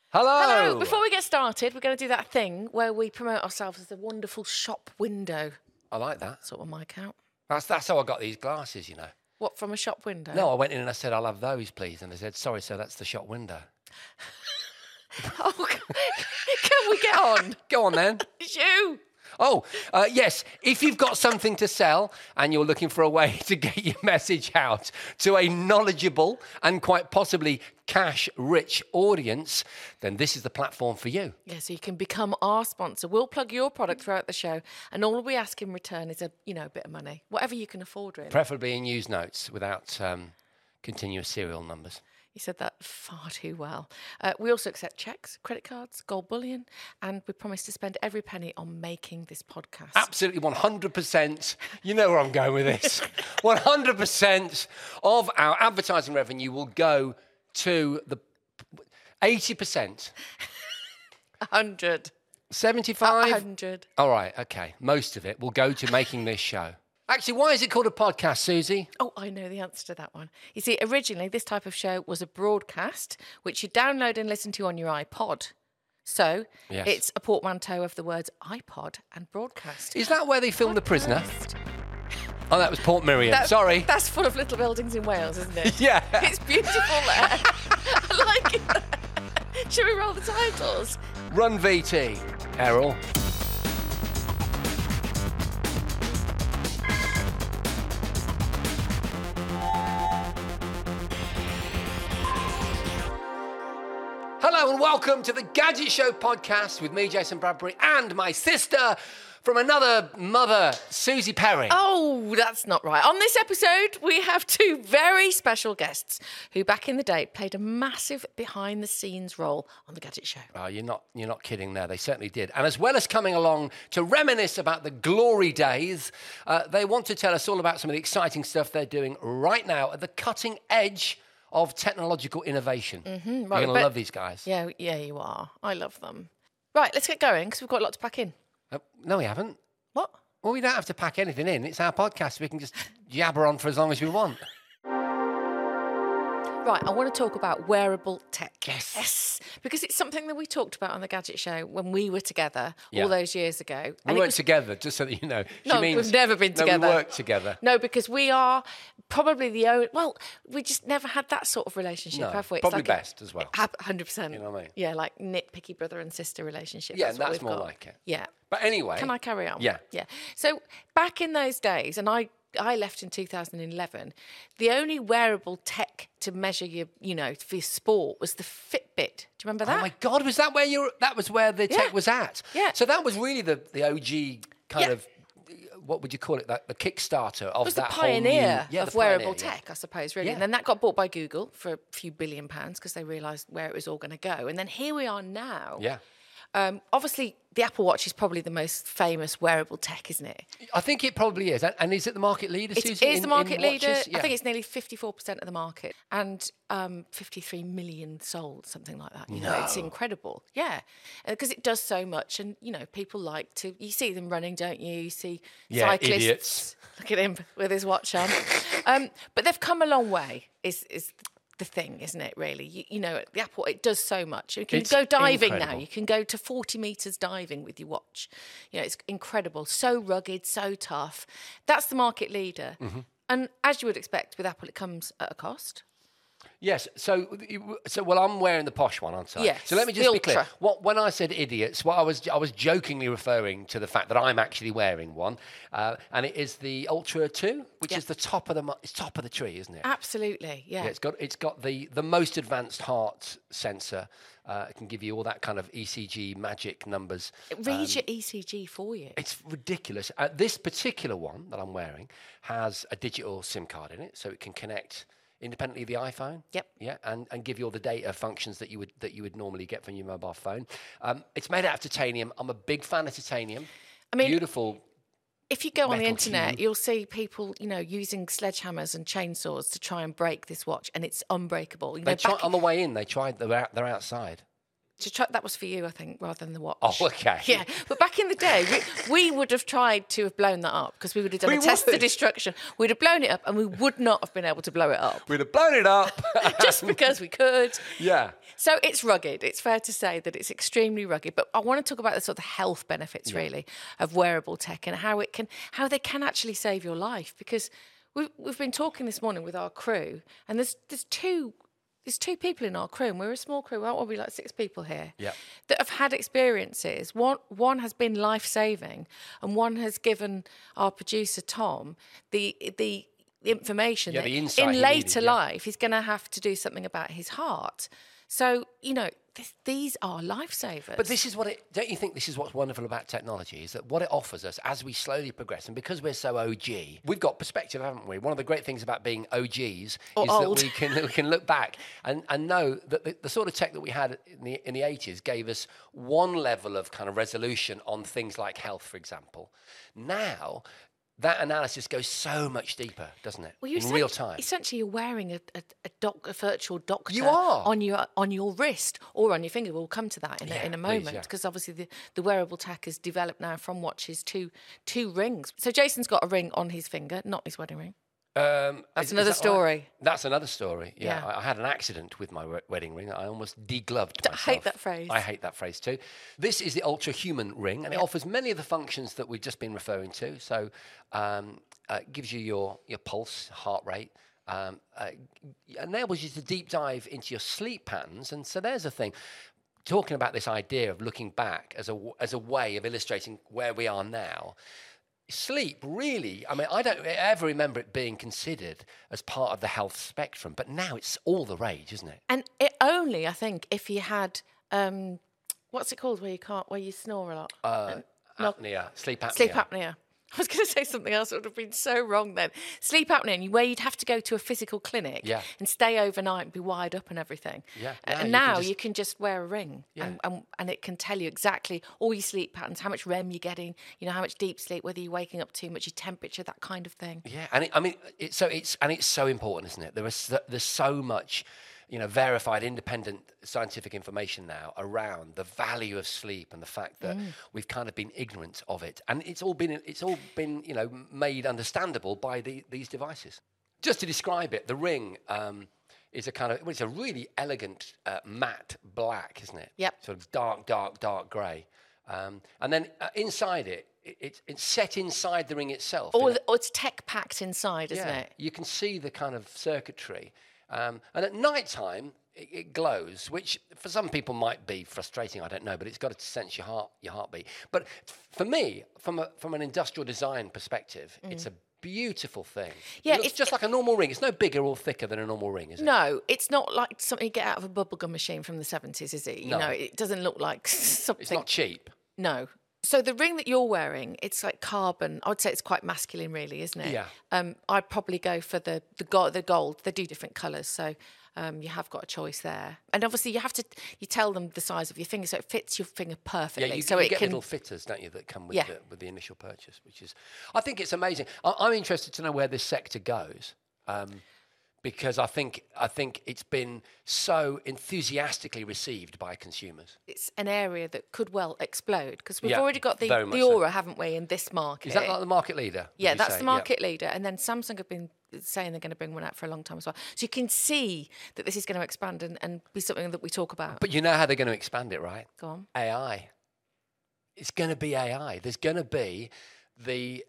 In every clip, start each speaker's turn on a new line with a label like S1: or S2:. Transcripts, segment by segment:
S1: Hello. Before we get started, we're going to do that thing where we promote ourselves as a wonderful shop window.
S2: I like that.
S1: Sort of my account.
S2: That's how I got these glasses, you know.
S1: What, from a shop window?
S2: No, I went in and I said, I'll have those, please. And they said, sorry, sir, that's the shop window.
S1: Oh, can we get on?
S2: Go on, then.
S1: It's you.
S2: Oh, yes. If you've got something to sell and you're looking for a way to get your message out to a knowledgeable and quite possibly cash-rich audience, then this is the platform for you.
S1: Yeah, so you can become our sponsor. We'll plug your product throughout the show, and all we ask in return is a bit of money, whatever you can afford, really.
S2: Preferably in use notes without continuous serial numbers.
S1: You said that far too well. We also accept cheques, credit cards, gold bullion, and we promise to spend every penny on making this podcast.
S2: Absolutely 100%. You know where I'm going with this. 100% of our advertising revenue will go to the 80%.
S1: 100.
S2: 75?
S1: 100.
S2: All right, okay. Most of it will go to making this show. Actually, why is it called a podcast, Susie?
S1: Oh, I know the answer to that one. You see, originally, this type of show was a broadcast, which you download and listen to on your iPod. So,
S2: Yes.
S1: It's a portmanteau of the words iPod and broadcast.
S2: Is that where they filmed The Prisoner? Oh, that was Port Miriam. Sorry.
S1: That's full of little buildings in Wales, isn't it?
S2: Yeah.
S1: It's beautiful there. I like it. Should we roll the titles?
S2: Run VT, Errol. Hello and welcome to the Gadget Show podcast with me, Jason Bradbury, and my sister from another mother, Susie Perry.
S1: Oh, that's not right. On this episode, we have two very special guests who back in the day played a massive behind-the-scenes role on the Gadget Show.
S2: Oh, you're not kidding there. They certainly did. And as well as coming along to reminisce about the glory days, they want to tell us all about some of the exciting stuff they're doing right now at the cutting edge of technological innovation.
S1: Mm-hmm,
S2: You're going to love these guys.
S1: Yeah, you are. I love them. Right, let's get going because we've got a lot to pack in.
S2: No, we haven't.
S1: What?
S2: Well, we don't have to pack anything in. It's our podcast. We can just jabber on for as long as we want.
S1: Right, I want to talk about wearable tech.
S2: Yes.
S1: Because it's something that we talked about on the Gadget Show when we were together
S2: Yeah.
S1: all those years ago.
S2: We weren't together, just so that you know.
S1: No, we've never been together.
S2: No, we worked together.
S1: No, because we are probably the only... Well, we just never had that sort of relationship,
S2: No,
S1: have we? It's
S2: probably
S1: like
S2: best as well.
S1: 100%.
S2: You know what I mean?
S1: Yeah, like nitpicky brother and sister relationship.
S2: Yeah,
S1: what
S2: that's
S1: we've
S2: more
S1: got.
S2: like it.
S1: Yeah.
S2: But anyway.
S1: Can I carry on?
S2: Yeah.
S1: Yeah. So back in those days, and I left in 2011, the only wearable tech to measure your, for your sport was the Fitbit. Do you remember that?
S2: Oh my God, was that where the tech was at?
S1: Yeah.
S2: So that was really the OG kind of, what would you call it? Like the Kickstarter of
S1: it was the
S2: that
S1: pioneer
S2: whole new...
S1: of wearable tech, I suppose, really.
S2: Yeah.
S1: And then that got bought by Google for a few £1 billion because they realised where it was all going to go. And then here we are now.
S2: Yeah.
S1: Obviously, the Apple Watch is probably the most famous wearable tech, isn't it?
S2: I think it probably is. And is it the market leader,
S1: It
S2: Susie?
S1: is the market leader.
S2: watches? Yeah.
S1: I think it's nearly 54% of the market and 53 million sold, something like that. It's incredible. Yeah, because it does so much. And, people like to... You see them running, don't you? You see cyclists.
S2: Idiots.
S1: Look at him with his watch on. But they've come a long way, is the thing, isn't it, really? The Apple, it does so much. You can go diving now. You can go to 40 metres diving with your watch. It's incredible. So rugged, so tough. That's the market leader. Mm-hmm. And as you would expect with Apple, it comes at a cost.
S2: Yes. So I'm wearing the posh one, aren't I?
S1: Yes,
S2: So let me just
S1: the
S2: be clear.
S1: Ultra.
S2: When I said idiots, I was jokingly referring to the fact that I'm actually wearing one, and it is the Ultra 2, which is the top of the tree, isn't it?
S1: Absolutely. Yeah.
S2: It's got the most advanced heart sensor. It can give you all that kind of ECG magic numbers.
S1: It reads your ECG for you.
S2: It's ridiculous. This particular one that I'm wearing has a digital SIM card in it, so it can connect independently of the iPhone.
S1: Yep.
S2: Yeah, and give you all the data functions that you would normally get from your mobile phone. It's made out of titanium. I'm a big fan of titanium.
S1: I mean,
S2: beautiful.
S1: If you go on the
S2: metal
S1: internet,
S2: tube.
S1: you'll see people, using sledgehammers and chainsaws to try and break this watch, and it's unbreakable.
S2: On the way in, they tried. They're outside.
S1: That was for you, I think, rather than the watch.
S2: Oh, okay.
S1: Yeah, but back in the day, we would have tried to have blown that up because we would have done a test of destruction. We'd have blown it up and we would not have been able to blow it up.
S2: We'd have blown it up.
S1: Just because we could.
S2: Yeah.
S1: So it's rugged. It's fair to say that it's extremely rugged. But I want to talk about the sort of health benefits, really, of wearable tech and how they can actually save your life. Because we've been talking this morning with our crew, and there's two people in our crew, and we're a small crew, aren't we? Like 6 people here, that have had experiences. One has been life-saving, and one has given our producer, Tom, the information that
S2: the insight
S1: in later life he's going to have to do something about his heart. So, these are lifesavers.
S2: But this is don't you think this is what's wonderful about technology, is that what it offers us as we slowly progress, and because we're so OG, we've got perspective, haven't we? One of the great things about being OGs
S1: old.
S2: That we can look back and know that the sort of tech that we had in the 80s gave us one level of kind of resolution on things like health, for example. Now, that analysis goes so much deeper, doesn't it? Well, in real time.
S1: Essentially, you're wearing a virtual doctor
S2: you are.
S1: on your wrist or on your finger. We'll come to that in a moment, because obviously the wearable tech has developed now from watches to 2 rings. So Jason's got a ring on his finger, not his wedding ring. That's another story.
S2: Right? That's another story. Yeah. I had an accident with my wedding ring. I almost degloved myself.
S1: I hate that phrase.
S2: I hate that phrase too. This is the Ultra Human ring, and it offers many of the functions that we've just been referring to. So it gives you your pulse, heart rate, enables you to deep dive into your sleep patterns. And so there's a thing. Talking about this idea of looking back as a way of illustrating where we are now. Sleep, really, I mean, I don't ever remember it being considered as part of the health spectrum, but now it's all the rage, isn't it?
S1: And it only, I think, if you had, what's it called, where you snore a lot?
S2: Apnea, sleep apnea.
S1: Sleep apnea. I was going to say something else that would have been so wrong then. Sleep apnea, where you'd have to go to a physical clinic and stay overnight and be wired up and everything.
S2: Yeah.
S1: And now you can just wear a ring and it can tell you exactly all your sleep patterns, how much REM you're getting, how much deep sleep, whether you're waking up too much, your temperature, that kind of thing.
S2: Yeah, and it's so important, isn't it? There's so much verified independent scientific information now around the value of sleep and the fact that we've kind of been ignorant of it. And it's all been made understandable by these devices. Just to describe it, the ring is it's a really elegant matte black, isn't it?
S1: Yep.
S2: Sort of dark grey. And then inside it's set inside the ring itself.
S1: Or it's tech packed inside, isn't it?
S2: You can see the kind of circuitry. And at night time, it glows, which for some people might be frustrating, I don't know, but it's got to sense your heartbeat. But for me, from an industrial design perspective, it's a beautiful thing. Yeah, it's just like a normal ring. It's no bigger or thicker than a normal ring, is it?
S1: No, it's not like something you get out of a bubblegum machine from the 70s, is it?
S2: No.
S1: It doesn't look like something.
S2: It's not cheap.
S1: No. So the ring that you're wearing, it's like carbon. I would say it's quite masculine, really, isn't it?
S2: Yeah.
S1: I'd probably go for the gold. They do different colours, so you have got a choice there. And obviously, you tell them the size of your finger, so it fits your finger perfectly.
S2: Yeah, you get little fitters, don't you, that come with the initial purchase, which is, I think it's amazing. I'm interested to know where this sector goes. Because I think it's been so enthusiastically received by consumers.
S1: It's an area that could well explode, because we've already got the Aura, haven't we, in this market?
S2: Is that like the market leader?
S1: Yeah, that's the market leader. And then Samsung have been saying they're going to bring one out for a long time as well. So you can see that this is going to expand and be something that we talk about.
S2: But you know how they're going to expand it, right?
S1: Go on.
S2: AI. It's going to be AI. There's going to be the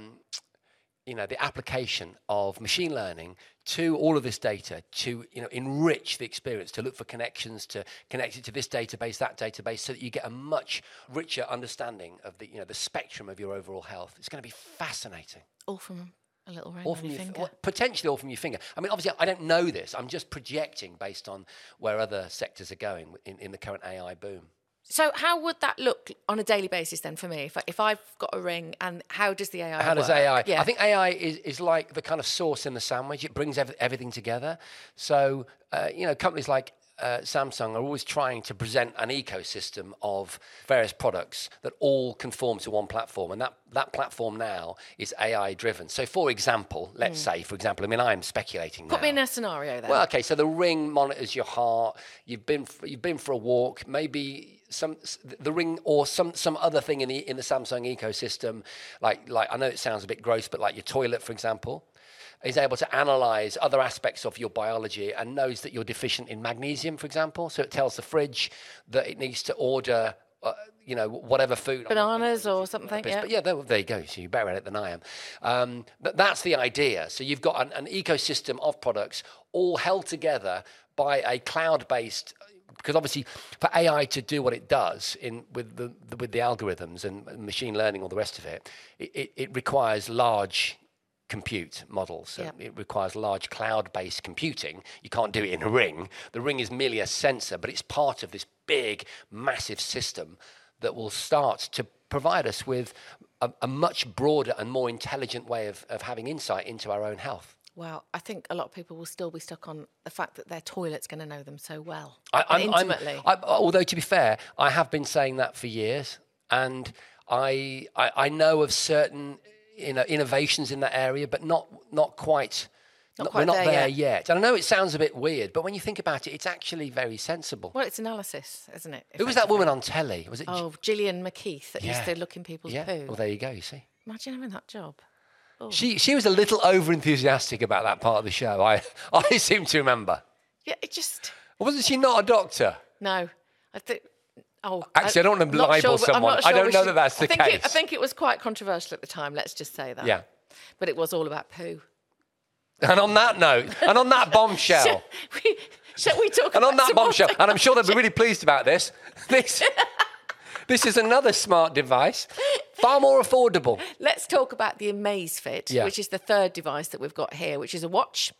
S2: application of machine learning to all of this data to, enrich the experience, to look for connections, to connect it to this database, that database, so that you get a much richer understanding of the spectrum of your overall health. It's going to be fascinating.
S1: All from a little ring on your finger.
S2: Potentially all from your finger. I mean, obviously, I don't know this. I'm just projecting based on where other sectors are going in the current AI boom.
S1: So how would that look on a daily basis then for me? If I've got a ring, and how does the AI work?
S2: How does AI?
S1: Yeah.
S2: I think AI is like the kind of sauce in the sandwich. It brings everything together. So, companies like Samsung are always trying to present an ecosystem of various products that all conform to one platform, and that platform now is AI driven. So, for example, let's say, I mean, I'm speculating now.
S1: Put me in a scenario then.
S2: Well, okay, so the Ring monitors your heart. You've been for a walk, maybe the Ring or some other thing in the Samsung ecosystem, like I know it sounds a bit gross, but like your toilet, for example, is able to analyze other aspects of your biology and knows that you're deficient in magnesium, for example. So it tells the fridge that it needs to order, whatever food.
S1: Bananas or something, yeah.
S2: But yeah, there you go. So you're better at it than I am. That's the idea. So you've got an ecosystem of products all held together by a cloud-based, because obviously for AI to do what it does with the algorithms and machine learning, all the rest of it, it requires large compute models. So it requires large cloud-based computing. You can't do it in a Ring. The Ring is merely a sensor, but it's part of this big, massive system that will start to provide us with a much broader and more intelligent way of having insight into our own health.
S1: Well, I think a lot of people will still be stuck on the fact that their toilet's going to know them so well, intimately.
S2: Although, to be fair, I have been saying that for years, and I know of certain innovations in that area, but not quite. We're not there yet. And I know it sounds a bit weird, but when you think about it, it's actually very sensible.
S1: Well, it's analysis, isn't it?
S2: Who was that woman on telly? Was it?
S1: Oh, Gillian McKeith that used to look in people's poo.
S2: Well, there you go. You see.
S1: Imagine having that job. Oh.
S2: She was a little over enthusiastic about that part of the show. I seem to remember.
S1: Yeah, it just.
S2: Wasn't she not a doctor?
S1: No, I think. Oh,
S2: actually, I don't want to libel someone. I don't know that that's the case.
S1: I think it was quite controversial at the time. Let's just say that.
S2: Yeah.
S1: But it was all about poo.
S2: And on that note, and on that bombshell,
S1: shall we talk?
S2: And
S1: about
S2: on that bombshell, and I'm sure they'll be really pleased about this. This is another smart device, far more affordable.
S1: Let's talk about the Amazfit, which is the third device that we've got here, which is a watch.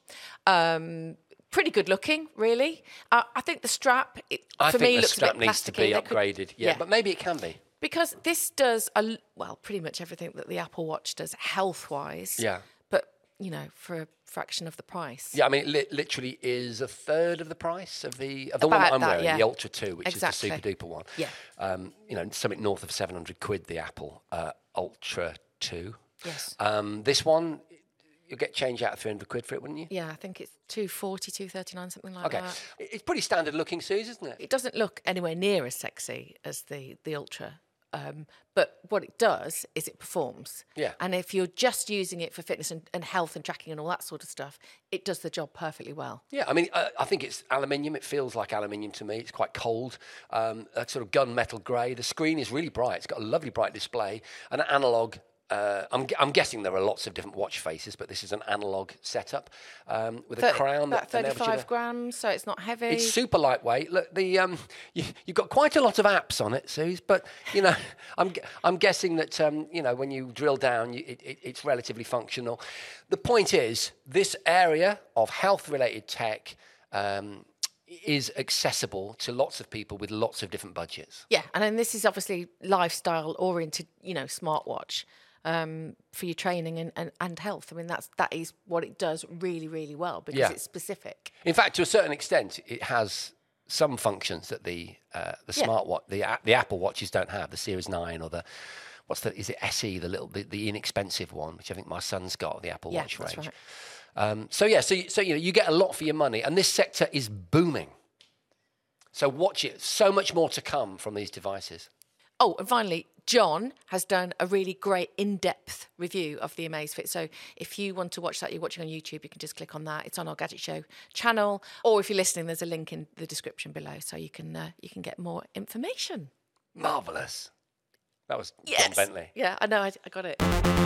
S1: Pretty good looking, really. I think the strap, for me, looks a bit plasticky.
S2: Needs to be upgraded. Yeah, but maybe it can be.
S1: Because this does, pretty much everything that the Apple Watch does health-wise.
S2: Yeah.
S1: But, for a fraction of the price.
S2: Yeah, I mean, it literally is a third of the price of the one that I'm wearing, the Ultra 2, which is the super-duper one.
S1: Yeah.
S2: Something north of 700 quid, the Apple Ultra 2.
S1: Yes.
S2: This one, you'll get change out of 300 quid for it, wouldn't you?
S1: Yeah, I think it's 240, 239, something like that.
S2: Okay. It's pretty standard looking, Suze, isn't it?
S1: It doesn't look anywhere near as sexy as the Ultra. But what it does is it performs.
S2: Yeah.
S1: And if you're just using it for fitness and health and tracking and all that sort of stuff, it does the job perfectly well.
S2: Yeah, I mean, I think it's aluminium. It feels like aluminium to me. It's quite cold, a sort of gunmetal grey. The screen is really bright. It's got a lovely bright display, an analog. I'm guessing there are lots of different watch faces, but this is an analog setup with a crown.
S1: About 35 grams, so it's not heavy.
S2: It's super lightweight. Look, you've got quite a lot of apps on it, Suze. But I'm guessing that when you drill down, it's relatively functional. The point is, this area of health-related tech is accessible to lots of people with lots of different budgets.
S1: Yeah, and then this is obviously lifestyle-oriented, smartwatch. For your training and health. I mean, that is what it does really, really well because it's specific.
S2: In fact, to a certain extent, it has some functions that the smartwatch, the Apple Watches don't have. The Series 9 or is it SE, the inexpensive one, which I think my son's got, the Apple Watch range. Right. So you get a lot for your money, and this sector is booming. So watch it. So much more to come from these devices.
S1: Oh, and finally, John has done a really great in-depth review of the Amazfit. So if you want to watch that, you're watching on YouTube, you can just click on that. It's on our Gadget Show channel. Or if you're listening, there's a link in the description below so you can get more information.
S2: Marvellous. That was John Bentley.
S1: Yeah, I know, I got it.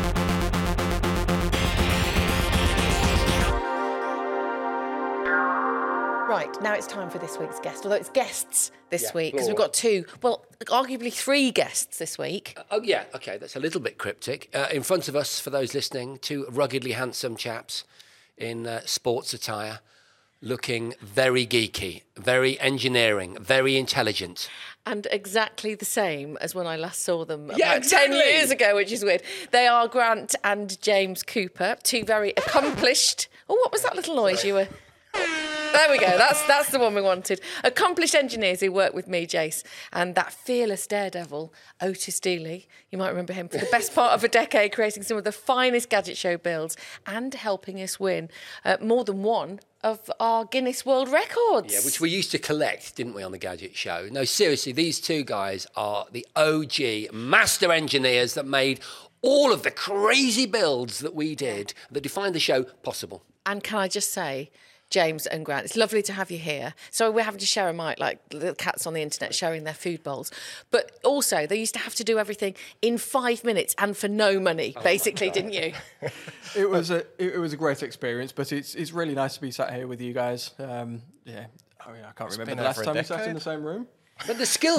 S1: Right, now it's time for this week's guest. Although it's guests this week, because we've got two, arguably three guests this week.
S2: Okay, that's a little bit cryptic. In front of us, for those listening, two ruggedly handsome chaps in sports attire, looking very geeky, very engineering, very intelligent.
S1: And exactly the same as when I last saw them about 10 years ago, which is weird. They are Grant and James Cooper, two very accomplished... Oh, what was that little noise you were... There we go. That's the one we wanted. Accomplished engineers who work with me, Jace, and that fearless daredevil, Otis Dealey. You might remember him for the best part of a decade, creating some of the finest Gadget Show builds and helping us win more than one of our Guinness World Records.
S2: Yeah, which we used to collect, didn't we, on the Gadget Show? No, seriously, these two guys are the OG master engineers that made all of the crazy builds that we did that defined the show possible.
S1: And can I just say, James and Grant, it's lovely to have you here. So we're having to share a mic like little cats on the internet sharing their food bowls. But also, they used to have to do everything in 5 minutes and for no money, basically, didn't you?
S3: It was a great experience, but it's really nice to be sat here with you guys. I can't remember the last time we sat in the same room.
S2: But the skill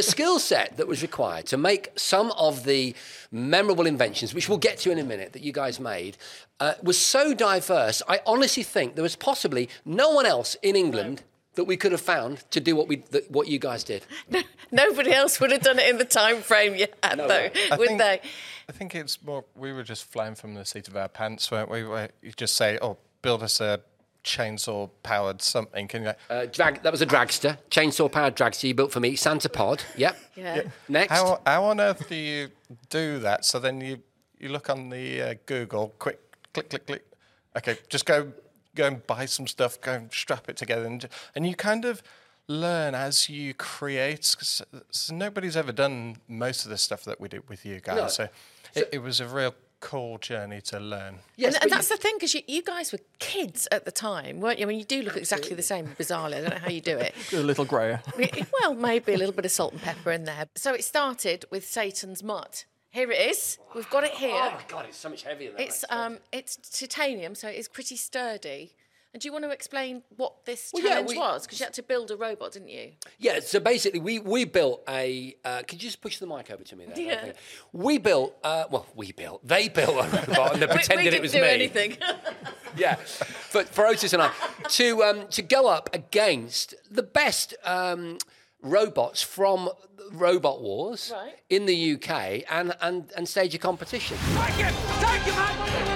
S2: set that was required to make some of the memorable inventions, which we'll get to in a minute, that you guys made, was so diverse. I honestly think there was possibly no one else in England that we could have found to do what you guys did.
S1: Nobody else would have done it in the time frame you had, though, would they?
S4: I think it's more, we were just flying from the seat of our pants, weren't we? Where you just say, build us a chainsaw-powered something. Can you?
S2: That was a dragster, chainsaw-powered dragster you built for me, Santa Pod. Yep.
S1: Yeah.
S2: Next.
S4: How on earth do you do that? So then you look on the Google, quick, click. Okay, just go and buy some stuff, go and strap it together, and you kind of learn as you create. So nobody's ever done most of the stuff that we did with you guys. No. So it was a real cool journey to learn.
S1: Yes, and that's the thing, because you guys were kids at the time, weren't you? I mean, you do look exactly the same, bizarrely. I don't know how you do it.
S3: A little grayer.
S1: Well, maybe a little bit of salt and pepper in there. So it started with Satan's Mutt. Here it is. We've got it here.
S2: Oh, my God, it's so much heavier than that.
S1: It's titanium, so it's pretty sturdy. And do you want to explain what this challenge was? Because you had to build a robot, didn't you?
S2: Yeah, so basically we built a... could you just push the mic over to me there?
S1: Yeah.
S2: They built a robot and they pretended it was me.
S1: We didn't do anything.
S2: Yeah, but for Otis and I, to go up against the best robots from Robot Wars in the UK and stage a competition.
S5: Take him, man!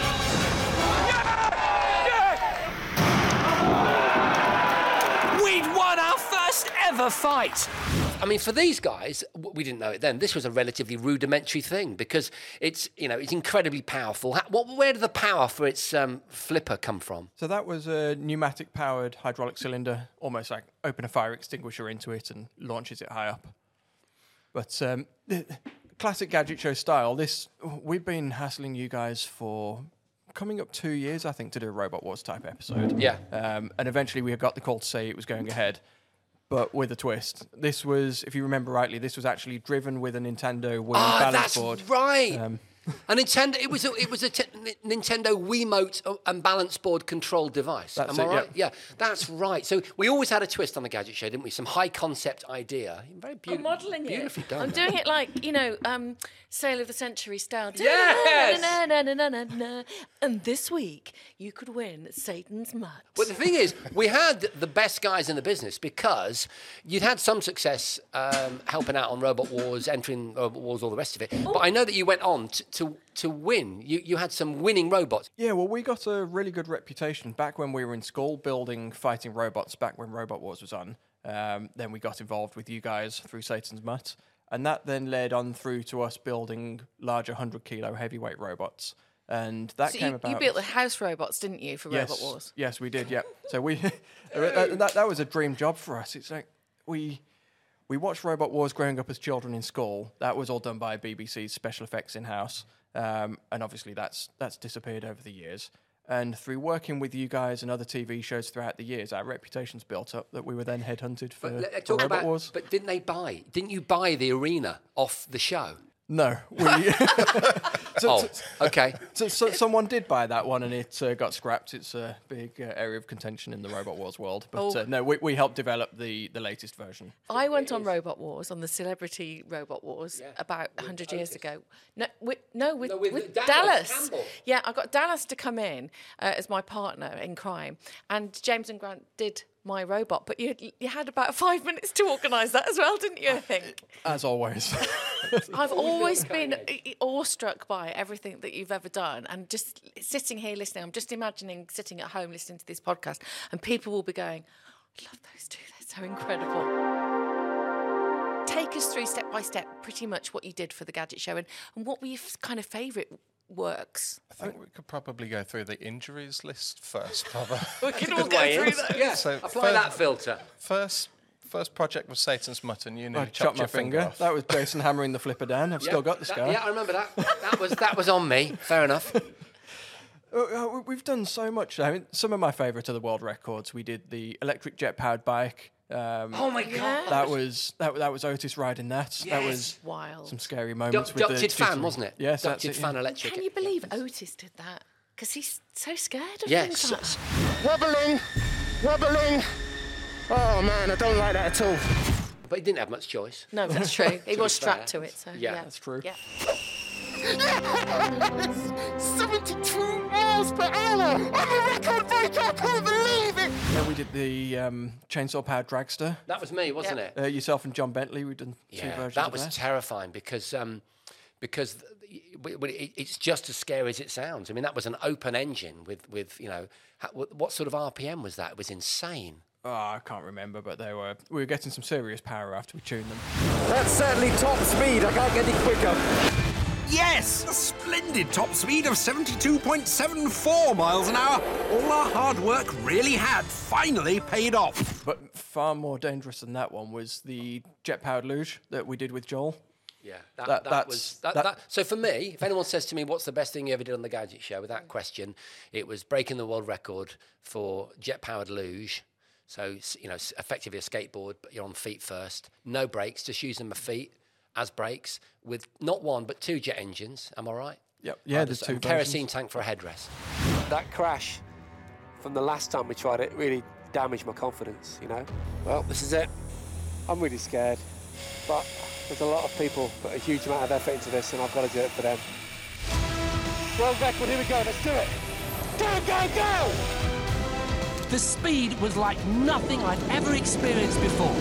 S5: Ever fight.
S2: I mean, for these guys, we didn't know it then. This was a relatively rudimentary thing because it's incredibly powerful. Where did the power for its flipper come from?
S3: So that was a pneumatic-powered hydraulic cylinder, almost like open a fire extinguisher into it and launches it high up. But the classic Gadget Show style. We've been hassling you guys for coming up 2 years, I think, to do a Robot Wars type episode.
S2: Yeah.
S3: And eventually we got the call to say it was going ahead. But with a twist. This was, if you remember rightly, this was actually driven with a Nintendo Wii balance board.
S2: That's right. A Nintendo. It was a Nintendo Wiimote and balance board controlled device.
S3: That's
S2: Am I right?
S3: Yep.
S2: Yeah, that's right. So we always had a twist on the Gadget Show, didn't we? Some high concept idea. Very
S1: I'm modelling
S2: beautifully
S1: it.
S2: done.
S1: I'm doing it like Sale of the Century style.
S2: Yes.
S1: And this week you could win Satan's Mutt.
S2: But the thing is, we had the best guys in the business because you'd had some success helping out on Robot Wars, entering Robot Wars, all the rest of it. But I know that you went on to win. You had some winning robots.
S3: Yeah, well, we got a really good reputation back when we were in school building fighting robots back when Robot Wars was on. Then we got involved with you guys through Satan's Mutt. And that then led on through to us building larger 100-kilo heavyweight robots. And that came about...
S1: You built the house robots, didn't you, for Robot Wars?
S3: Yes, we did, yeah. So that was a dream job for us. It's like we watched Robot Wars growing up as children in school. That was all done by BBC's special effects in-house. And obviously that's disappeared over the years. And through working with you guys and other TV shows throughout the years, our reputations built up that we were then headhunted for Robot Wars.
S2: But didn't you buy the arena off the show?
S3: No.
S2: Okay.
S3: So someone did buy that one and it got scrapped. It's a big area of contention in the Robot Wars world. But no, we helped develop the latest version.
S1: I went on Robot Wars, on the Celebrity Robot Wars, about 100 years ago. With Dallas.
S2: Campbell.
S1: Yeah, I got Dallas to come in as my partner in crime. And James and Grant did My Robot, but you had about 5 minutes to organise that as well, didn't you, I think?
S3: As always.
S1: I've always been awestruck by everything that you've ever done, and just sitting here listening, I'm just imagining sitting at home listening to this podcast, and people will be going, I love those two, they're so incredible. Take us through step by step pretty much what you did for the Gadget Show, and what were your kind of favourite works?
S4: I think we could probably go through the injuries list first, probably.
S1: We can all go through that.
S2: Yeah,
S4: So
S2: apply that filter.
S4: First project was Satan's Mutton. You
S3: I
S4: chopped
S3: chopped my
S4: your finger
S3: finger.
S4: off.
S3: That was Jason hammering the flipper down. I've still got the scar.
S2: Yeah, I remember that. That was on me. Fair enough.
S3: We've done so much. I mean, some of my favourite are the world records. We did the electric jet-powered bike.
S2: Oh my God.
S3: That was Otis riding that. That was
S1: Wild.
S3: some scary moments. with
S2: Ducted
S3: the
S2: fan,
S3: jittery-
S2: wasn't it?
S3: Yes, that's
S2: Ducted
S3: it.
S2: fan electric.
S1: Can you believe Otis did that? Because he's so scared of
S2: Yes.
S1: things like that.
S6: Wobbling. Oh man, I don't like that at all.
S2: But he didn't have much choice.
S1: No, that's true. He was
S2: be
S1: strapped
S2: fair.
S1: to it. So
S2: Yeah,
S3: that's true.
S1: Yeah.
S6: 72 miles per hour! I'm a record breaker, I can't believe it!
S3: Then we did the chainsaw-powered dragster.
S2: That was me, wasn't
S1: Yeah.
S2: it?
S3: Yourself and John Bentley, we've done two versions
S2: that
S3: of
S2: was
S3: that.
S2: terrifying because it's just as scary as it sounds. I mean, that was an open engine with what sort of RPM was that? It was insane.
S3: Oh, I can't remember, but we were getting some serious power after we tuned them.
S6: That's certainly top speed, I can't get any quicker.
S5: Yes, a splendid top speed of 72.74 miles an hour. All our hard work really had finally paid off.
S3: But far more dangerous than that one was the jet-powered luge that we did with Joel.
S2: Yeah,
S3: That's-
S2: So for me, if anyone says to me, "What's the best thing you ever did on the Gadget Show?" with that question, it was breaking the world record for jet-powered luge. So effectively a skateboard, but you're on feet first, no brakes, just using my feet as brakes with not one but two jet engines. Am I right?
S3: Yep. Yeah, the two
S2: and kerosene
S3: versions.
S2: tank for a headrest.
S7: That crash from the last time we tried it really damaged my confidence, Well, this is it. I'm really scared, but there's a lot of people put a huge amount of effort into this, and I've got to do it for them. World record, here we go, let's do it. Go!
S5: The speed was like nothing I'd ever experienced before.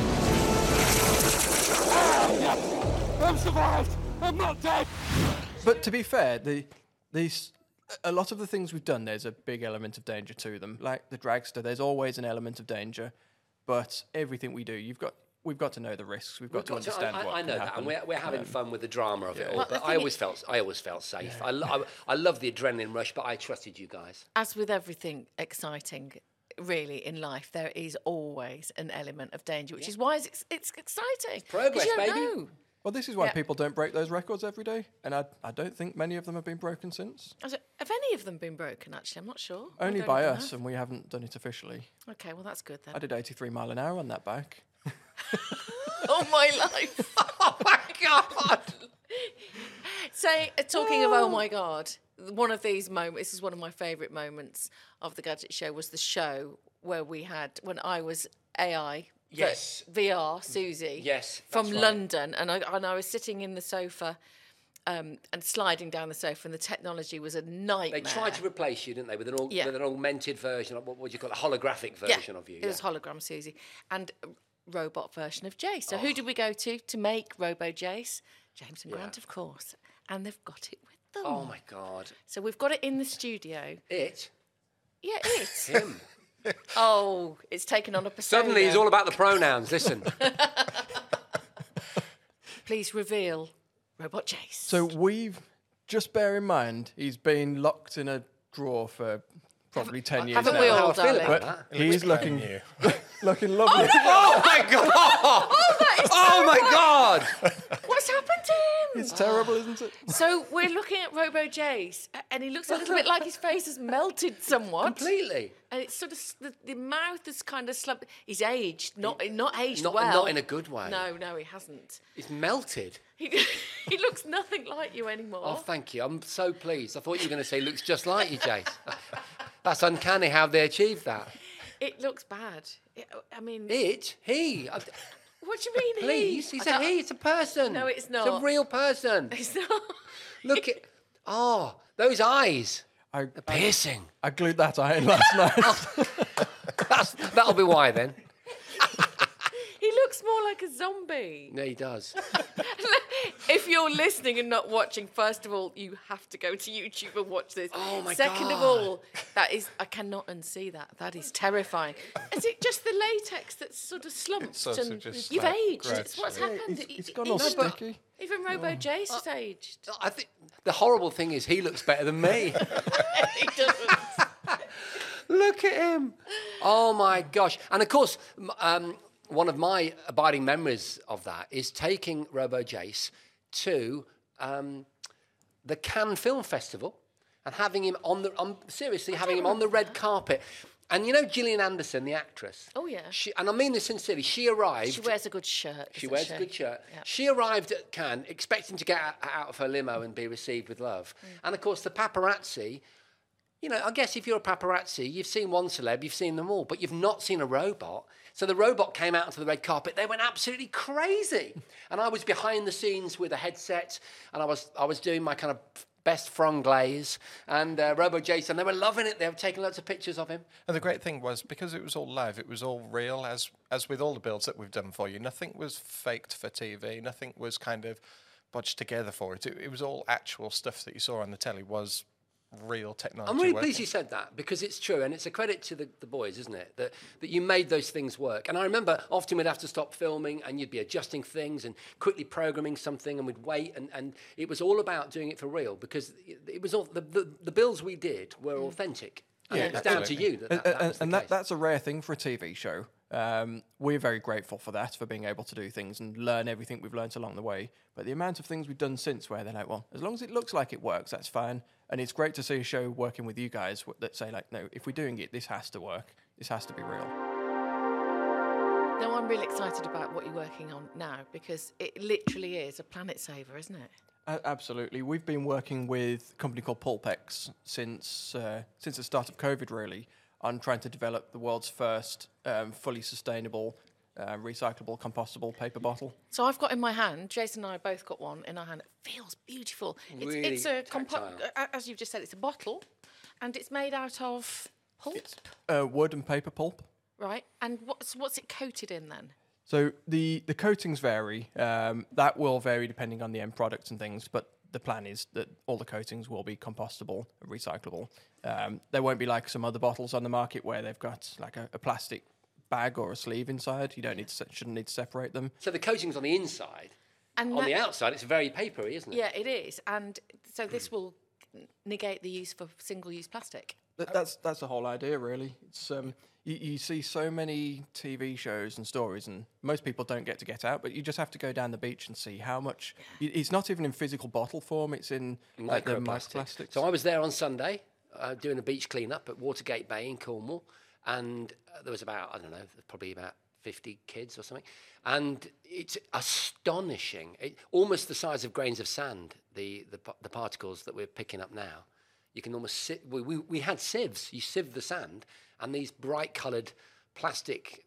S6: I'm survived! I'm not dead!
S3: But to be fair, a lot of the things we've done, there's a big element of danger to them. Like the dragster, there's always an element of danger. But everything we do, we've got to know the risks. We've got to understand what
S2: I
S3: can
S2: know that,
S3: happen.
S2: and we're having fun with the drama of it all.
S1: Well,
S2: But
S1: the
S2: I
S1: thing
S2: always felt safe. Yeah. I love the adrenaline rush, but I trusted you guys.
S1: As with everything exciting, really, in life, there is always an element of danger, which is why it's exciting. 'Cause
S2: Progress,
S1: you don't
S2: baby.
S1: know.
S3: Well, this is why
S1: Yeah.
S3: people don't break those records every day. And I don't think many of them have been broken since.
S1: Have any of them been broken, actually? I'm not sure. I
S3: Only
S1: don't
S3: by
S1: even
S3: us, and we haven't done it officially.
S1: know. Okay, well, that's good then.
S3: I did 83 mile an hour on that bike.
S1: Oh, my life.
S2: Oh my God!
S1: Talking of, oh, my God, one of these moments, this is one of my favourite moments of the Gadget Show, was the show where we had, when I was AI,
S2: Yes.
S1: VR, Susie,
S2: Yes,
S1: from
S2: that's right.
S1: London, and I was sitting in the sofa and sliding down the sofa, and the technology was a nightmare.
S2: They tried to replace you, didn't they, with an
S1: Yeah.
S2: augmented version, what would you call it, a holographic version of you?
S1: It was hologram Susie and a robot version of Jace. So who did we go to make Robo Jace? James and Grant, of course, and they've got it with them.
S2: Oh my God!
S1: So we've got it in the studio.
S2: It
S1: Yeah, it's.
S2: him.
S1: Oh, it's taken on a persona.
S2: Suddenly, he's all about the pronouns. Listen.
S1: Please reveal Robot Jace.
S3: So just bear in mind, he's been locked in a drawer for probably 10 years
S1: haven't
S3: now.
S1: we
S2: How
S1: all,
S2: I feel
S1: darling?
S2: about
S3: But
S2: that.
S3: he's looking
S4: new.
S3: looking lovely.
S2: Oh my God! Oh my God!
S1: What's happened to him?
S3: It's terrible, isn't it?
S1: So we're looking at Robo Jace, and he looks a little bit like his face has melted somewhat.
S2: Completely.
S1: And it's sort of the mouth is kind of slumped. He's aged, not aged
S2: Not,
S1: well.
S2: not in a good way.
S1: No, he hasn't.
S2: It's melted.
S1: He looks nothing like you anymore.
S2: Oh, thank you. I'm so pleased. I thought you were going to say looks just like you, Jace. That's uncanny how they achieved that.
S1: It looks bad. I mean,
S2: He.
S1: what do you mean?
S2: Please,
S1: he?
S2: he's
S1: I
S2: a
S1: don't-
S2: he. It's a person.
S1: No, it's
S2: It's
S1: not.
S2: a real person.
S1: It's not.
S2: Look at. Oh, those eyes.
S3: I
S2: They're piercing.
S3: glued that eye in last night.
S2: That'll be why then.
S1: He looks more like a zombie.
S2: No, he does.
S1: If you're listening and not watching, first of all, you have to go to YouTube and watch this.
S2: Oh, my
S1: Second
S2: God.
S1: of all, I cannot unsee that. That is terrifying. Is it just the latex that's sort of slumped?
S4: sort of just
S1: You've
S4: like
S1: aged. It's what's happened.
S3: It's gone all sticky.
S1: Even Robo Jace has aged.
S2: I think the horrible thing is he looks better than me.
S1: He doesn't.
S2: Look at him. Oh, my gosh. And, of course, one of my abiding memories of that is taking Robo Jace to the Cannes Film Festival and having him having him on the red carpet. And you know Gillian Anderson, the actress?
S1: Oh, yeah.
S2: And I mean this sincerely, she arrived...
S1: She wears a good shirt.
S2: She wears a good shirt. Yeah. She arrived at Cannes expecting to get out of her limo and be received with love. And, of course, the paparazzi... You know, I guess if you're a paparazzi, you've seen one celeb, you've seen them all, but you've not seen a robot. So the robot came out onto the red carpet. They went absolutely crazy. And I was behind the scenes with a headset, and I was doing my kind of best franglais, and Robo Jace, and they were loving it. They were taking lots of pictures of him.
S4: And the great thing was, because it was all live, it was all real, as with all the builds that we've done for you. Nothing was faked for TV. Nothing was kind of bodged together for it. It was all actual stuff that you saw on the telly was real technology.
S2: I'm really
S4: working.
S2: pleased you said that, because it's true, and it's a credit to the boys, isn't it, that you made those things work. And I remember often we'd have to stop filming and you'd be adjusting things and quickly programming something, and we'd wait, and it was all about doing it for real, because it was all the builds we did were authentic. And it was down to you
S3: that's a rare thing for a TV show. We're very grateful for that, for being able to do things and learn everything we've learned along the way. But the amount of things we've done since where they're like, well, as long as it looks like it works, that's fine. And it's great to see a show working with you guys that say, like, no, if we're doing it, this has to work. This has to be real.
S1: No, I'm really excited about what you're working on now, because it literally is a planet saver, isn't it?
S3: Absolutely. We've been working with a company called Pulpex since the start of COVID, really, on trying to develop the world's first fully sustainable, recyclable, compostable paper bottle.
S1: So I've got in my hand, Jason and I both got one in our hand. It feels beautiful. It's a as you've just said, it's a bottle, and it's made out of pulp.
S3: It's wood and paper pulp.
S1: Right. And what's it coated in then?
S3: So the coatings vary. That will vary depending on the end products and things, but the plan is that all the coatings will be compostable and recyclable. There won't be like some other bottles on the market where they've got like a plastic bag or a sleeve inside. You shouldn't need to separate them.
S2: So the coating's on the inside. And on the outside, it's very papery, isn't it?
S1: Yeah, it is. And so this will negate the use for single-use plastic.
S3: That's the whole idea, really. It's you see so many TV shows and stories, and most people don't get out, but you just have to go down the beach and see how much. It's not even in physical bottle form; it's in like the microplastics.
S2: So I was there on Sunday doing a beach clean-up at Watergate Bay in Cornwall, and there was about, probably about 50 kids or something, and it's astonishing. Almost the size of grains of sand. The particles that we're picking up now. You can almost we had sieves. You sieve the sand, and these bright-coloured plastic,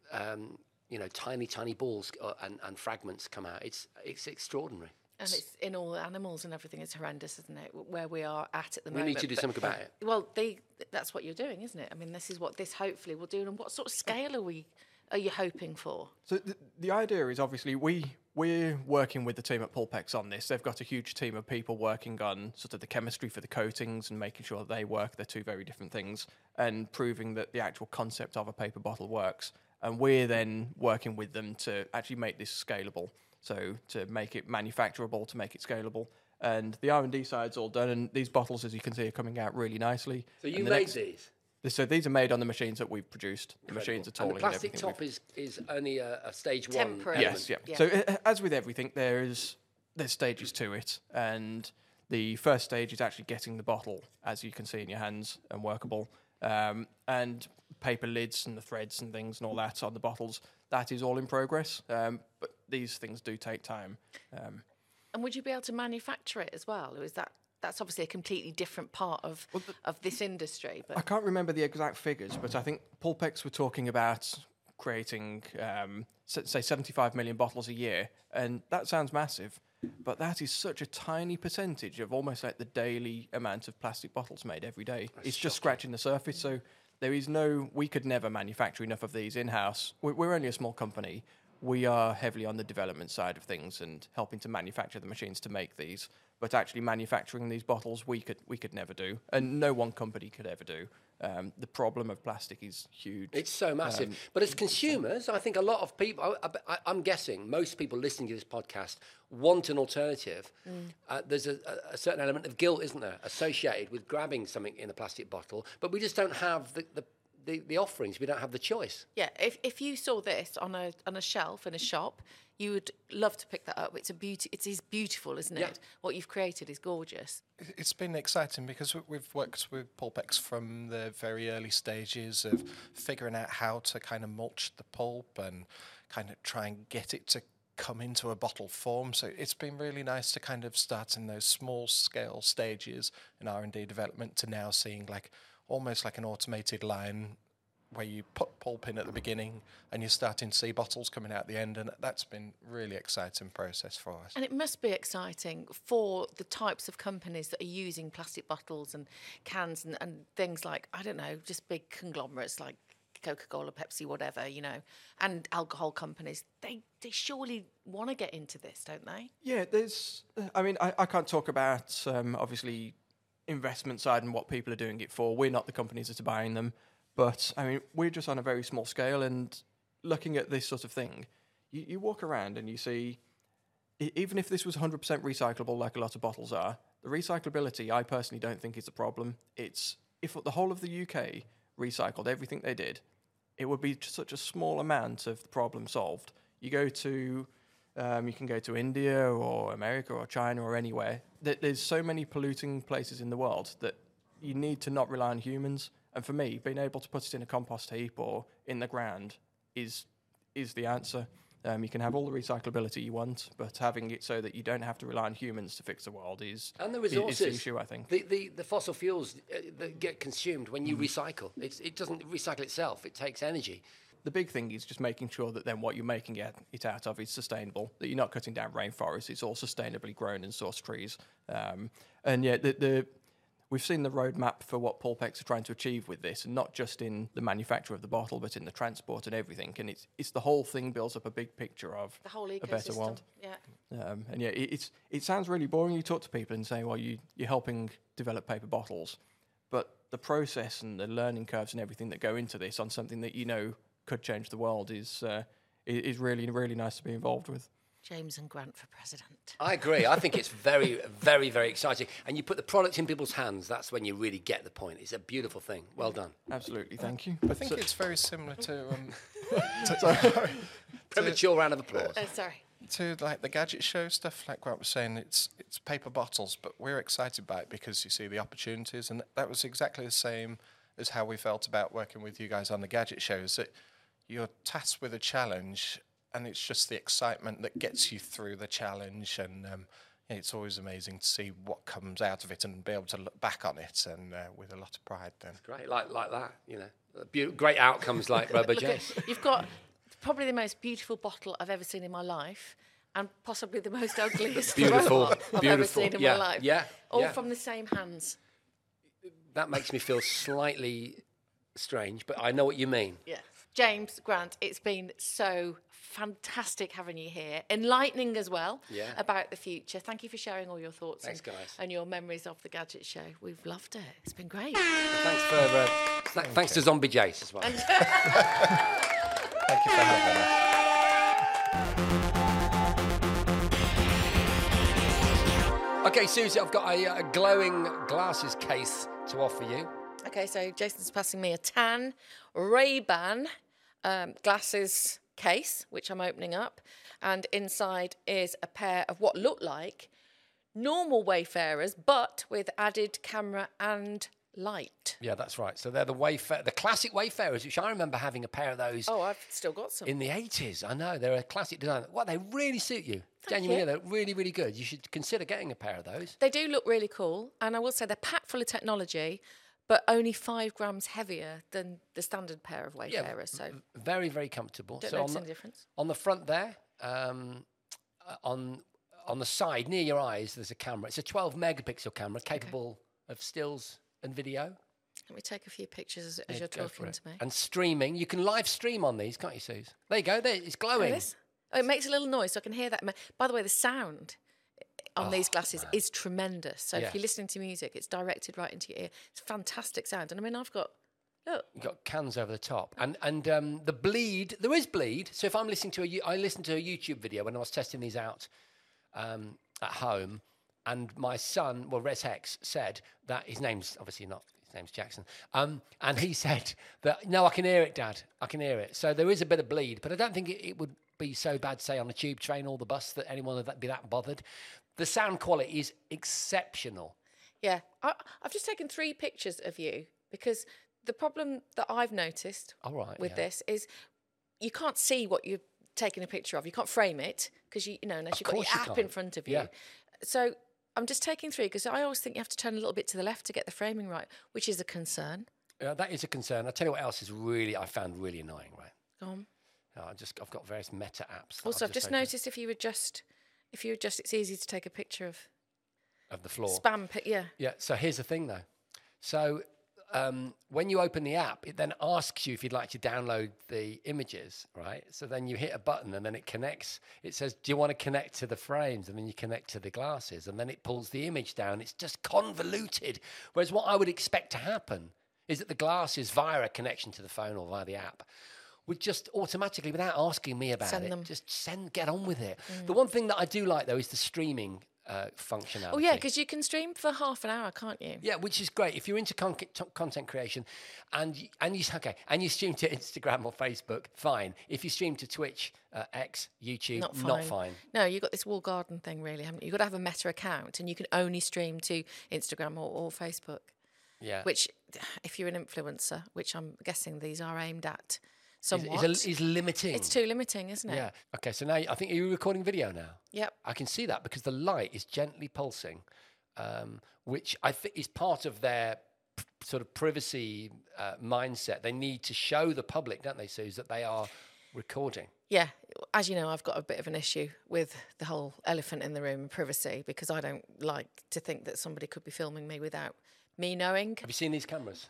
S2: tiny balls and fragments come out. It's extraordinary.
S1: And it's in all animals and everything. It's horrendous, isn't it? Where we are at the moment.
S2: We need to do something about it.
S1: Well, that's what you're doing, isn't it? I mean, this is what this hopefully will do. And what sort of scale are you hoping for?
S3: So the idea is obviously we're working with the team at Pulpex on this. They've got a huge team of people working on sort of the chemistry for the coatings and making sure that they work. They're two very different things, and proving that the actual concept of a paper bottle works. And we're then working with them to actually make this scalable. So to make it manufacturable, to make it scalable. And the R&D side's all done, and these bottles, as you can see, are coming out really nicely.
S2: So you made these?
S3: So these are made on the machines that we've produced. The machines are tooling.
S2: And the plastic top is only a stage
S1: temporary.
S2: 1
S3: Yes, yeah. So as with everything, there's stages to it, and the first stage is actually getting the bottle, as you can see in your hands, and workable. And paper lids and the threads and things and all that on the bottles, that is all in progress. But these things do take time.
S1: And would you be able to manufacture it as well? Or is that's obviously a completely different part of this industry? But
S3: I can't remember the exact figures, but I think Pulpex were talking about creating, say, 75 million bottles a year. And that sounds massive, but that is such a tiny percentage of almost like the daily amount of plastic bottles made every day. It's just scratching the surface. So we could never manufacture enough of these in-house. We're only a small company. We are heavily on the development side of things and helping to manufacture the machines to make these. But actually manufacturing these bottles, we could never do, and no one company could ever do. The problem of plastic is huge.
S2: It's so massive. But as consumers, I think a lot of people, I'm guessing most people listening to this podcast want an alternative. There's a certain element of guilt, isn't there, associated with grabbing something in a plastic bottle, but we just don't have the offerings. We don't have the choice.
S1: Yeah, if you saw this on a shelf in a shop, you would love to pick that up. It's a beauty. It is beautiful, isn't it? What you've created is gorgeous.
S4: It's been exciting because we've worked with Pulpex from the very early stages of figuring out how to kind of mulch the pulp and kind of try and get it to come into a bottle form. So it's been really nice to kind of start in those small scale stages in R&D development to now seeing almost like an automated line where you put pulp in at the beginning and you're starting to see bottles coming out at the end, and that's been really exciting process for us.
S1: And it must be exciting for the types of companies that are using plastic bottles and cans and things like, I don't know, just big conglomerates like Coca-Cola, Pepsi, whatever, and alcohol companies. They surely want to get into this, don't they?
S3: Yeah, I can't talk about, obviously, investment side and what people are doing it for. We're not the companies that are buying them. But, we're just on a very small scale, and looking at this sort of thing, you walk around and you see, even if this was 100% recyclable like a lot of bottles are, the recyclability, I personally don't think is a problem. If the whole of the UK recycled everything they did, it would be such a small amount of the problem solved. You can go to India or America or China or anywhere. There's so many polluting places in the world that you need to not rely on humans. And for me, being able to put it in a compost heap or in the ground is the answer. You can have all the recyclability you want, but having it so that you don't have to rely on humans to fix the world is
S2: and the resources.
S3: Is the issue, I think.
S2: The fossil fuels that get consumed when you recycle, it doesn't recycle itself. It takes energy.
S3: The big thing is just making sure that then what you're making it out of is sustainable, that you're not cutting down rainforests, it's all sustainably grown and sourced trees. We've seen the roadmap for what Pulpex are trying to achieve with this, and not just in the manufacture of the bottle, but in the transport and everything. And it's the whole thing builds up a big picture of
S1: the whole ecosystem.
S3: A better world.
S1: Yeah.
S3: It sounds really boring. You talk to people and say, well, you're helping develop paper bottles, but the process and the learning curves and everything that go into this on something that could change the world is really, really nice to be involved with.
S1: James and Grant for president.
S2: I agree. I think it's very, very, very exciting. And you put the product in people's hands, that's when you really get the point. It's a beautiful thing. Well done.
S3: Absolutely. Thank you.
S4: I think it's very similar to...
S2: Premature round of applause.
S1: Sorry.
S4: To the gadget show stuff, like what I was saying, it's paper bottles, but we're excited by it because you see the opportunities, and that was exactly the same as how we felt about working with you guys on the gadget shows, that you're tasked with a challenge, and it's just the excitement that gets you through the challenge, and it's always amazing to see what comes out of it and be able to look back on it and with a lot of pride. Then
S2: great, like that, great outcomes like Rubber Jace.
S1: You've got probably the most beautiful bottle I've ever seen in my life, and possibly the most ugliest robot I've ever seen in my life.
S2: Yeah,
S1: all from the same hands.
S2: That makes me feel slightly strange, but I know what you mean.
S1: Yeah. James, Grant, it's been so fantastic having you here. Enlightening as well about the future. Thank you for sharing all your thoughts and your memories of the Gadget Show. We've loved it. It's been great.
S2: Thanks to Zombie Jace as well.
S4: Thank you for having
S2: us. Okay, Susie, I've got a glowing glasses case to offer you.
S1: Okay, so Jason's passing me a tan Ray-Ban glasses case, which I'm opening up, and inside is a pair of what look like normal Wayfarers, but with added camera and light.
S2: Yeah, that's right. So they're the classic Wayfarers, which I remember having a pair of those.
S1: Oh, I've still got some.
S2: In the 80s, I know. They're a classic design. Well, they really suit you. Genuinely, they're really, really good. You should consider getting a pair of those.
S1: They do look really cool, and I will say they're packed full of technology, but only 5 grams heavier than the standard pair of Wayfarers. So
S2: very, very comfortable.
S1: Don't notice any difference.
S2: On the front there, on the side near your eyes, there's a camera. It's a 12 megapixel camera capable of stills and video.
S1: Let me take a few pictures as you're talking to me.
S2: And streaming. You can live stream on these, can't you, Suze? There you go. There, it's glowing.
S1: It makes a little noise, so I can hear that. By the way, the sound on these glasses is tremendous. So if you're listening to music, it's directed right into your ear. It's fantastic sound. And I mean, look.
S2: You've got cans over the top. And the bleed, there is bleed. So if I'm listening to I listened to a YouTube video when I was testing these out at home. And my son, Res Hex, said that his name's obviously not, his name's Jackson. And he said that, no, I can hear it, Dad. I can hear it. So there is a bit of bleed, but I don't think it would be so bad, say, on a tube train or the bus that anyone would be that bothered. The sound quality is exceptional.
S1: Yeah. I've just taken 3 pictures of you because the problem that I've noticed with this is you can't see what you're taking a picture of. You can't frame it because, unless you've got your app in front of you.
S2: Yeah.
S1: So I'm just taking 3 because I always think you have to turn a little bit to the left to get the framing right, which is a concern.
S2: That is a concern. I'll tell you what else is I found really annoying, right?
S1: Go on.
S2: I've got various meta apps.
S1: Also, I've just noticed if you adjust, it's easy to take a picture of
S2: the floor.
S1: Spam, yeah.
S2: Yeah. So here's the thing, though. So when you open the app, it then asks you if you'd like to download the images, right? So then you hit a button and then it connects. It says, do you want to connect to the frames? And then you connect to the glasses and then it pulls the image down. It's just convoluted. Whereas what I would expect to happen is that the glasses, via a connection to the phone or via the app, would just automatically, without asking me about get on with it. The one thing that I do like, though, is the streaming functionality.
S1: Oh, yeah, because you can stream for half an hour, can't you?
S2: Yeah, which is great. If you're into content creation and you stream to Instagram or Facebook, fine. If you stream to Twitch, X, YouTube, not fine.
S1: No, you've got this walled garden thing, really, haven't you? You've got to have a Meta account and you can only stream to Instagram or Facebook.
S2: Yeah.
S1: Which, if you're an influencer, which I'm guessing these are aimed at, somewhat.
S2: Is limiting.
S1: It's too limiting, isn't it?
S2: Yeah. Okay, so now I think you're recording video now.
S1: Yep.
S2: I can see that because the light is gently pulsing, which I think is part of their sort of privacy mindset. They need to show the public, don't they, Suze, that they are recording.
S1: Yeah. As you know, I've got a bit of an issue with the whole elephant in the room, privacy, because I don't like to think that somebody could be filming me without me knowing.
S2: Have you seen these cameras?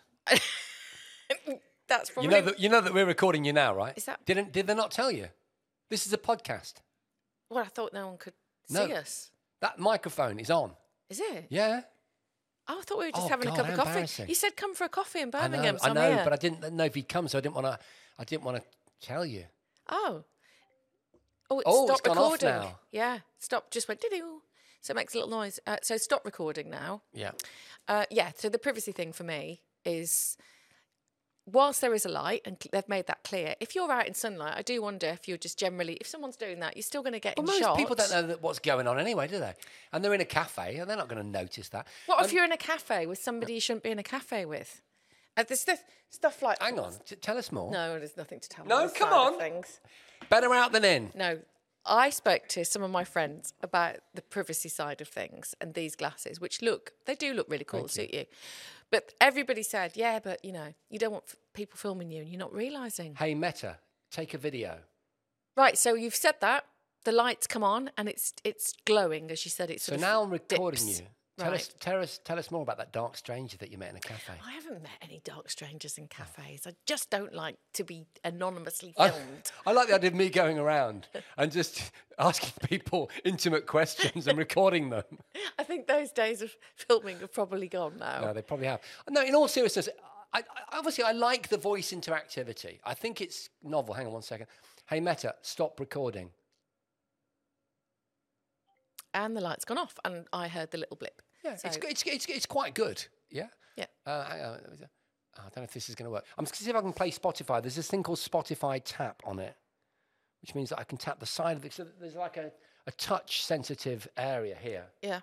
S1: That's probably...
S2: You know that we're recording you now, right?
S1: Is that...
S2: Did they not tell you? This is a podcast.
S1: Well, I thought no one could see us.
S2: That microphone is on.
S1: Is it?
S2: Yeah.
S1: Oh, I thought we were just having a cup of coffee. You said come for a coffee in Birmingham.
S2: I know, but I didn't know if he'd come, so I didn't want to tell you.
S1: Oh, it stopped recording.
S2: Off now.
S1: Yeah, stop. Just went doo-doo. So it makes a little noise. So stop recording now.
S2: Yeah.
S1: So the privacy thing for me is, whilst there is a light, and they've made that clear, if you're out in sunlight, I do wonder if you're just generally, if someone's doing that, you're still going to get in
S2: most
S1: shot.
S2: People don't know what's going on anyway, do they? And they're in a cafe, and they're not going to notice that.
S1: What if you're in a cafe with somebody you shouldn't be in a cafe with? There's stuff like...
S2: Hang on, tell us more.
S1: No, there's nothing to tell me.
S2: No, come on.
S1: Things.
S2: Better out than in.
S1: No, I spoke to some of my friends about the privacy side of things and these glasses, which they do look really cool, suit you. But everybody said, yeah, but, you don't want people filming you and you're not realising.
S2: Hey, Meta, take a video.
S1: Right, so you've said that. The lights come on and it's glowing, as you said. It's
S2: so now I'm recording you. Tell us more about that dark stranger that you met in a cafe.
S1: I haven't met any dark strangers in cafes. I just don't like to be anonymously filmed.
S2: I like the idea of me going around and just asking people intimate questions and recording them.
S1: I think those days of filming are probably gone now.
S2: No, they probably have. No, in all seriousness, I like the voice interactivity. I think it's novel. Hang on one second. Hey, Meta, stop recording. And
S1: the light's gone off, and I heard the little blip.
S2: Yeah, so. It's quite good. Yeah.
S1: Yeah.
S2: Hang on. I don't know if this is going to work. I'm going to see if I can play Spotify. There's this thing called Spotify Tap on it, which means that I can tap the side of it. So there's like a touch-sensitive area here.
S1: Yeah.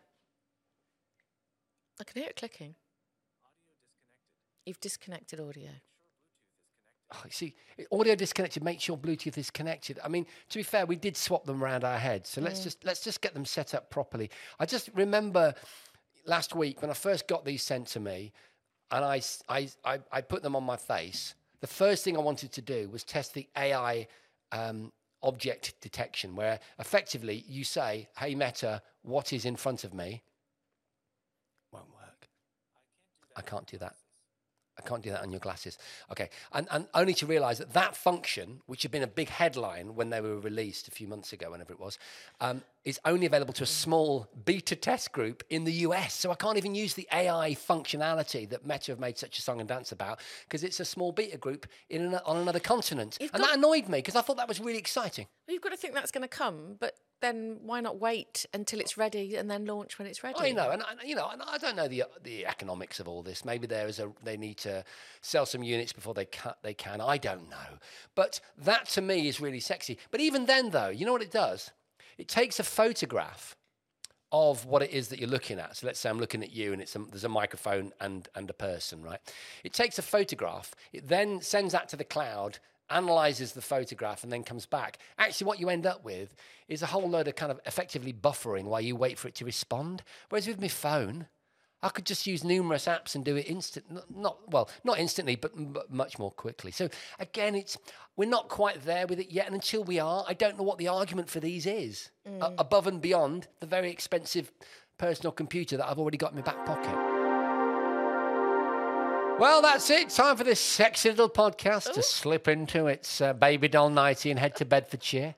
S1: I can hear it clicking. Audio disconnected. You've disconnected audio.
S2: Oh, see, audio disconnected. Make sure Bluetooth is connected. I mean, to be fair, we did swap them around our heads, so let's just get them set up properly. I just remember last week when I first got these sent to me, and I put them on my face. The first thing I wanted to do was test the AI object detection, where effectively you say, "Hey Meta, what is in front of me?" Won't work. I can't do that. I can't do that on your glasses. Okay. And only to realise that function, which had been a big headline when they were released a few months ago, whenever it was, is only available to a small beta test group in the US. So I can't even use the AI functionality that Meta have made such a song and dance about because it's a small beta group on another continent. And that annoyed me because I thought that was really exciting.
S1: Well, you've got to think that's going to come, but then why not wait until it's ready and then launch when it's ready?
S2: I know, and I don't know the economics of all this. Maybe they need to sell some units before they can. I don't know, but that to me is really sexy. But even then, though, you know what it does? It takes a photograph of what it is that you're looking at. So let's say I'm looking at you, and there's a microphone and a person, right? It takes a photograph. It then sends that to the cloud, analyzes the photograph, and then comes back. Actually, what you end up with is a whole load of kind of effectively buffering while you wait for it to respond. Whereas with my phone, I could just use numerous apps and do it not instantly, but much more quickly. So again, we're not quite there with it yet, and until we are, I don't know what the argument for these is, above and beyond the very expensive personal computer that I've already got in my back pocket. Well, that's it. Time for this sexy little podcast to slip into its baby doll nightie and head to Bedfordshire.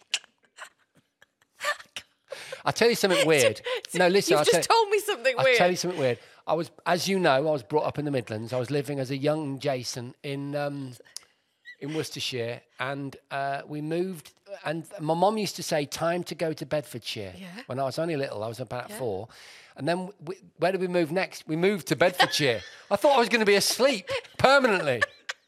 S2: I'll tell you something weird. No, listen.
S1: You've just told me something weird.
S2: I'll tell you something weird. As you know, I was brought up in the Midlands. I was living as a young Jason in Worcestershire, and we moved. And my mum used to say, "Time to go to Bedfordshire."
S1: Yeah.
S2: When I was only little, I was about 4. And then where did we move next? We moved to Bedfordshire. I thought I was going to be asleep permanently.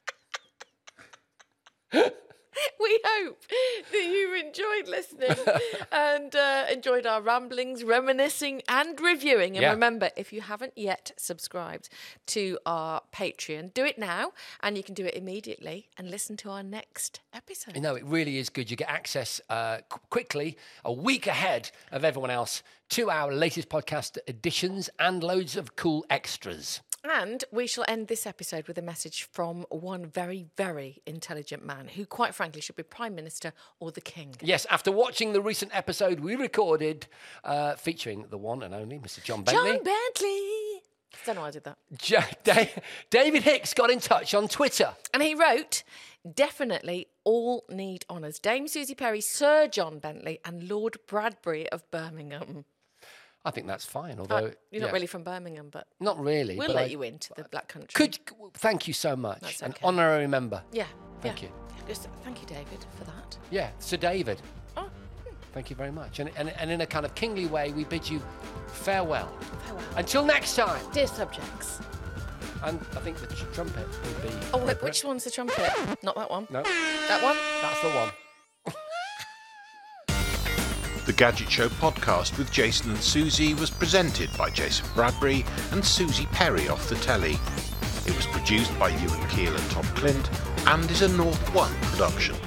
S1: We hope that you've enjoyed listening and enjoyed our ramblings, reminiscing and reviewing. And remember, if you haven't yet subscribed to our Patreon, do it now, and you can do it immediately and listen to our next episode.
S2: You know, it really is good. You get access quickly, a week ahead of everyone else, to our latest podcast editions and loads of cool extras.
S1: And we shall end this episode with a message from one very, very intelligent man who, quite frankly, should be Prime Minister or the King.
S2: Yes, after watching the recent episode we recorded featuring the one and only Mr. John Bentley.
S1: John Bentley! I don't know why I did that.
S2: David Hicks got in touch on Twitter.
S1: And he wrote, definitely all need honours. Dame Susie Perry, Sir John Bentley and Lord Bradbury of Birmingham.
S2: I think that's fine, although...
S1: You're not really from Birmingham, but...
S2: Not really.
S1: We'll let you into the Black Country.
S2: Thank you so much.
S1: That's
S2: An
S1: okay.
S2: honorary member.
S1: Yeah.
S2: Thank you.
S1: Just, thank you, David, for that.
S2: Yeah, Sir David.
S1: Oh.
S2: Thank you very much. And in a kind of kingly way, we bid you farewell.
S1: Farewell.
S2: Until next time.
S1: Dear subjects.
S2: And I think the trumpet would be...
S1: Oh, wait, which one's the trumpet? Not that one.
S2: No.
S1: That one?
S2: That's the one.
S8: The Gadget Show podcast with Jason and Susie was presented by Jason Bradbury and Susie Perry off the telly. It was produced by Ewan Keel and Tom Clint and is a North One production.